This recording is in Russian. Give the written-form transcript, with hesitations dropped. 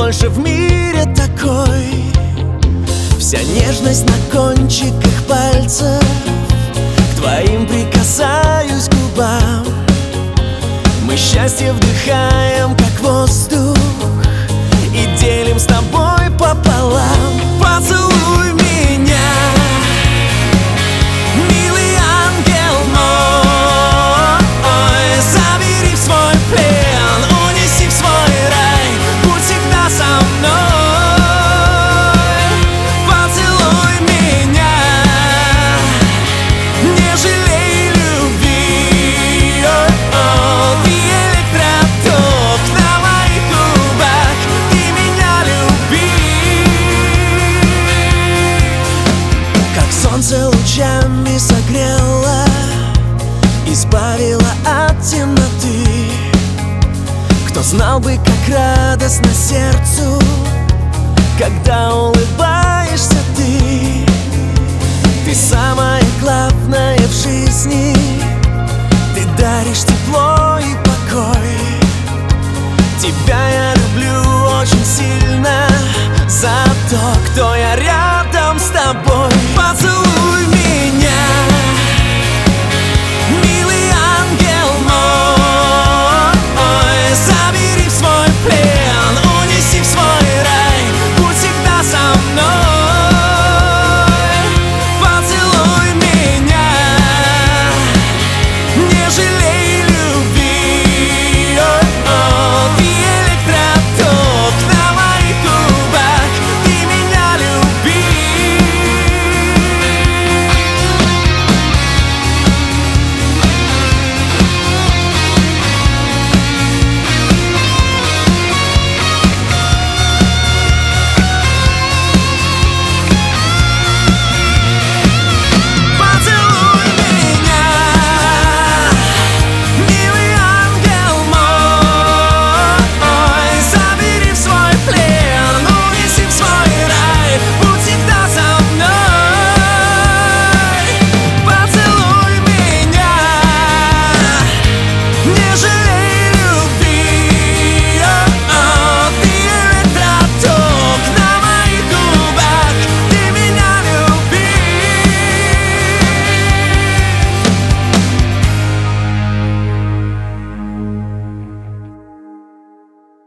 больше в мире такой. Вся нежность на кончиках пальцев, к твоим прикасаюсь губам. Мы счастье вдыхаем, как воздух, и делим с тобой пополам. Поцелуй меня, милый ангел мой, забери в свой плен, унеси в свой рай, будь всегда со мной. Поцелуй меня, не жалей любви, ты электроток на моих губах, ты меня люби. Как солнце лучами согрело, избавила от темноты. Кто знал бы, как радостно сердцу